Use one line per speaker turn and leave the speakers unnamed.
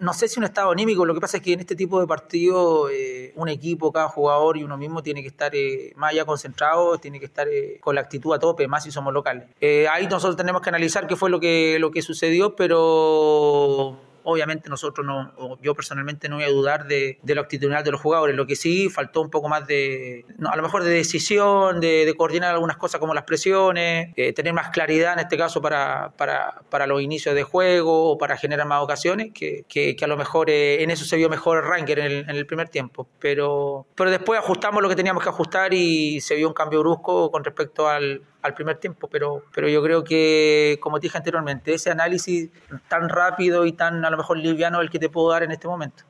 no sé si un estado anímico, lo que pasa es que en este tipo de partidos un equipo, cada jugador y uno mismo tiene que estar más allá concentrado, tiene que estar con la actitud a tope, más si somos locales. Ahí nosotros tenemos que analizar qué fue lo que sucedió, pero obviamente nosotros no, o yo personalmente no voy a dudar de lo actitudinal de los jugadores. Lo que sí faltó un poco más a lo mejor de decisión, de coordinar algunas cosas como las presiones, tener más claridad en este caso para los inicios de juego o para generar más ocasiones, que a lo mejor en eso se vio mejor Ranger en el primer tiempo. Pero después ajustamos lo que teníamos que ajustar y se vio un cambio brusco con respecto al primer tiempo, pero yo creo que, como te dije anteriormente, ese análisis tan rápido y tan a lo mejor liviano es el que te puedo dar en este momento.